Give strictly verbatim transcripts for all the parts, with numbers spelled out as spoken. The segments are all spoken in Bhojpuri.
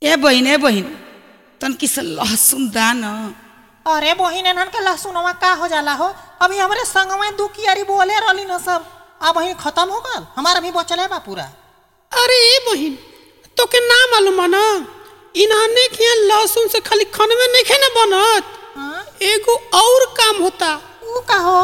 ए बहिन ए बहिन तन किस लहसुन दान। अरे बहिन एनहन के लहसुनवा का हो जाला हो। अभी हमारे संग में दू कियारी बोले रहली न सब अब वही खत्म हो गल। हमारा भी बचल है बा पूरा। अरे ए बहिन तो के ना मालूम न इन्हाने के लहसुन से खाली खनवे नहीं खे न बनत। हाँ? एगो और काम होता। ऊ का हो?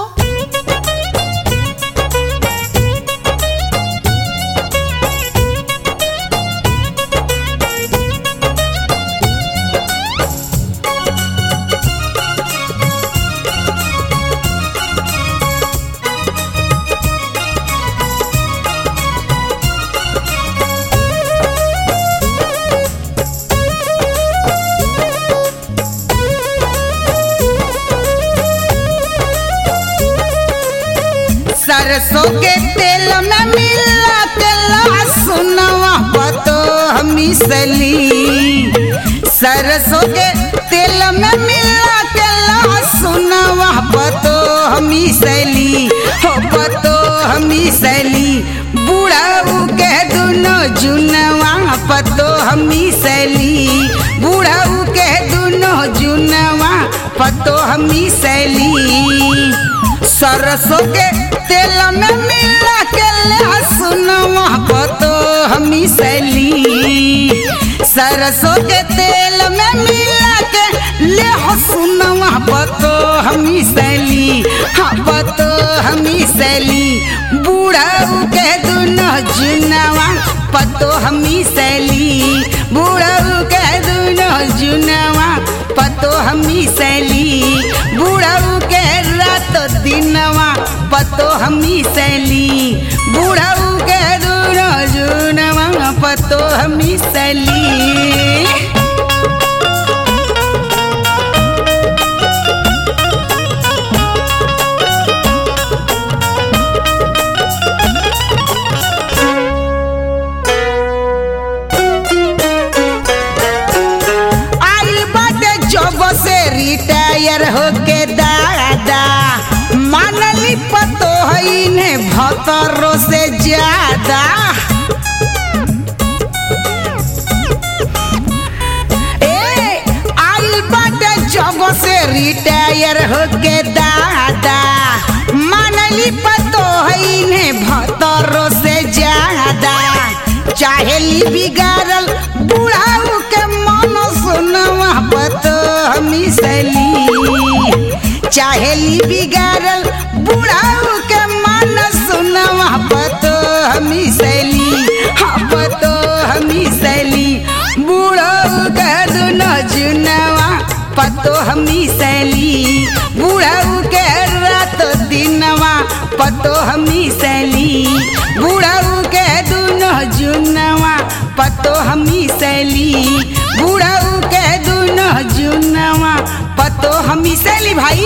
सरसों के तेल में मिला के लहसुनवा पतो मिसली। सरसों के तेल में मिला के लहसुनवा पतो मिसली हो पतो मिसली। बूढ़ाऊ के दुनो जुनवा पतो मिसली। बूढ़ाऊ के दुनो जुनवा पतो मिसली। सरसों के तेल में मिला के लहसुनवा पतो मिसली। सरसों के तेल में मिला के लहसुनवा पतो मिसली हाँ पतो मिसली। बूढ़ाऊ के दुनो जुनवा पतो मिसली। बूढ़ाऊ के दुनो जुनवा पतो मिसली। बूढ़ाऊ के रात दिनवा पतो मिसली। बूढ़ाऊ के दुनो जुनवा पतो मिसली। रिटायर होके दादा मानली पतो है ने भतरों से ज्यादा। ए आइल बाटे जब से रिटायर होके दादा मानली पतो है ने भतरों से ज्यादा। चाहेली बिगाड़ल बुढ़ाऊ के मन सुनवा पतो मिसली। चाहेली बिगाड़ल बुढ़ाऊ के मन सुनवा पतो मिसली हाँ पतो मिसली। बुढ़ाऊ के दुनो जुनवा पतो मिसली। बुढ़ाऊ के रात दिनवा पतो मिसली। बुढ़ाऊ के दुनो जुनवा पतो मिसली। बुढ़ाऊ के दुनो जुनवा पतो मिसली भाई।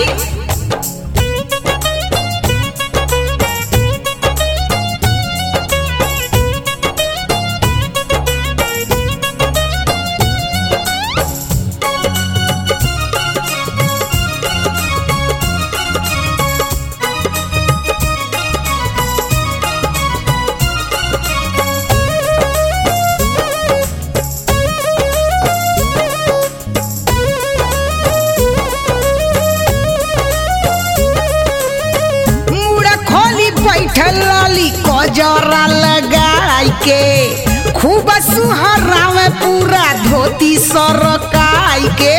बैठल लाली कोजरा लगाई के खूब सुहरावे पूरा धोती सरकाई के।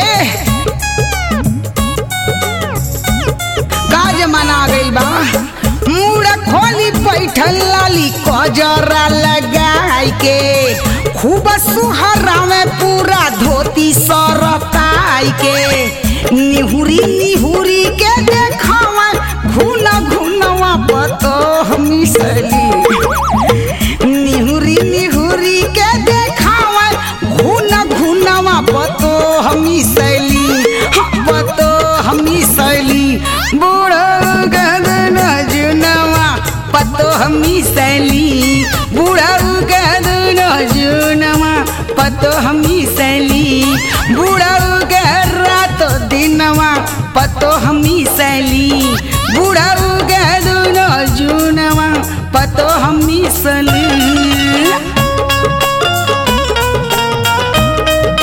काज मना गइल बा मुड़ा खोली बैठल लाली कोजरा लगाई के खूब सुहरावे पूरा धोती सरकाई के। निहुरी निहुरी के देखावा घुना घुनवा पतो मिसली। निहुरी निहुरी के देखावा घुना घुनवा पतो मिसली हाँ पतो मिसली। बूढ़ाऊ के दुनो जुनवा पतो मिसली। बूढ़ाऊ के दुनो जुनवा पतो मिसली। बूढ़ाऊ के रात दिनवा पतो मिसली। बूढ़ाऊ के दुनो जुनवा पतो मिसली।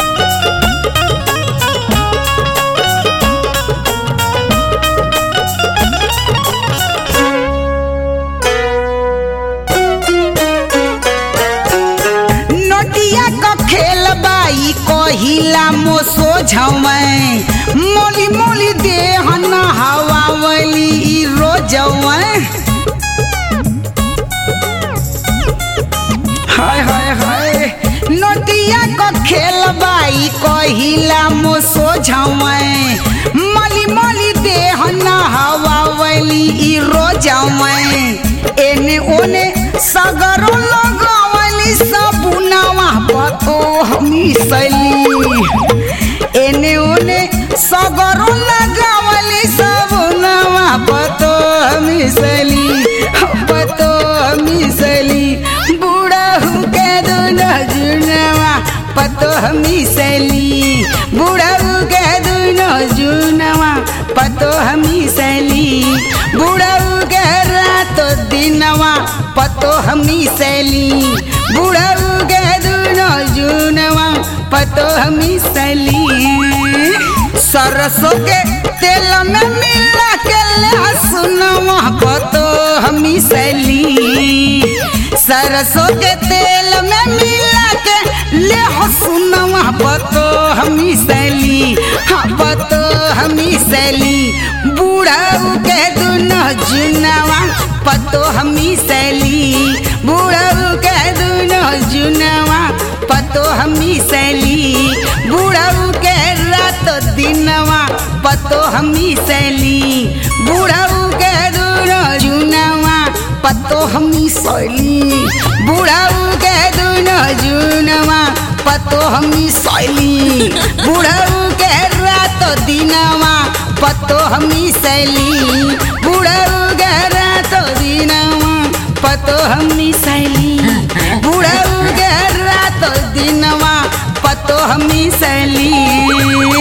कहिला मो सोझवै मोली मोली देह न हवावली रोजवै हाय हाय हाय नदिया को खेलबाई कहिला मो सोझवै मोली मोली देह न हवावली रोजवै एने ओने सगरो लगावली सबुनवा पतो मिसली एने ओने सगरो लगावली सबुनवा पतो मिसली पतो मिसली बुढ़ऊ के दुनो जुनवा पतो मिसली बुढ़ऊ के दुनो जुनवा पतो मिसली बुढ़ऊ के रात दिनवा पतो मिसली बुढ़ऊ के दुनो जुनवा पतो मिसली सरसों के तेल में मिला के लहसुनवा पतो मिसली सरसों के तेल में मिला के लहसुनवा पतो मिसली हाँ पतो मिसली बुढ़ऊ के दुनो जुनवा पतो मिसली बुढ़ऊ के दुनो जुनवा पतो मिसली बुढ़ऊ के रात दिनवा पतो मिसली बुढ़ऊ के दुनो जुनवा पतो मिसली बुढ़ऊ के दुनो जुनवा पतो मिसली बुढ़ऊ के रात दिनवा पतो मिसली बुढ़ऊ के रात दिनवा पतो मिसली बुढ़ऊ के रात दिनवा पतो मिसली।